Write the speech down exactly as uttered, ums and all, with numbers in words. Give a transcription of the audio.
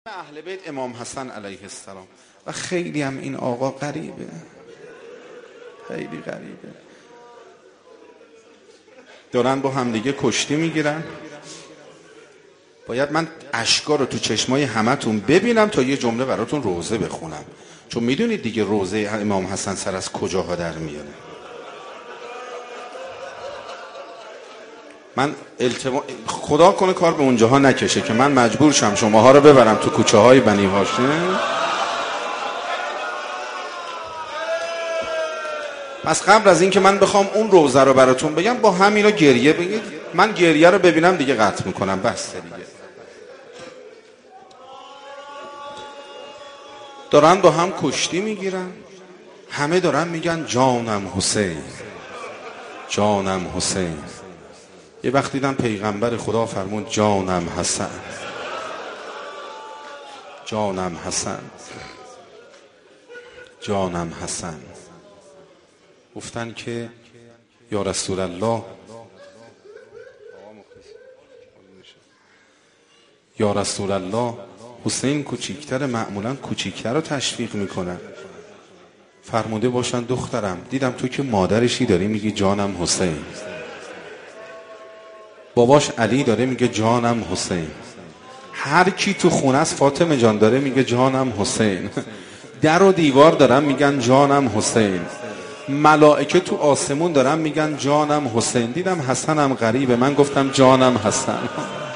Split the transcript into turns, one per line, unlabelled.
اهل بیت امام حسن علیه السلام. و خیلی هم این آقا غریبه، خیلی غریبه. دارن با هم دیگه کشتی میگیرن. باید من اشکا رو تو چشمای همتون ببینم تا یه جمله براتون روزه بخونم، چون میدونید دیگه روزه امام حسن سر از کجاها در میاره. من التما... خدا کنه کار به اونجاها نکشه که من مجبور شم شماها رو ببرم تو کوچه های بنی هاشم. پس قبل از این که من بخوام اون روزه رو براتون بگم، با همینا گریه بگید. من گریه رو ببینم دیگه قطع میکنم، بس دیگه. دارن با هم کشتی میگیرن، همه دارن میگن جانم حسین، جانم حسین. یه وقت دیدم پیغمبر خدا فرمود جانم حسن، جانم حسن، جانم حسن. گفتن که یا رسول الله، یا رسول الله، حسین کوچیکتر، معمولا کوچیکتر رو تشویق میکنن. فرموده باشن دخترم، دیدم تو که مادرشی داری میگی جانم حسین، باباش علی داره میگه جانم حسین، هر کی تو خونه است فاطمه جان داره میگه جانم حسین، در و دیوار دارن میگن جانم حسین، ملائکه تو آسمون دارن میگن جانم حسین. دیدم حسنم غریبه، من گفتم جانم حسن.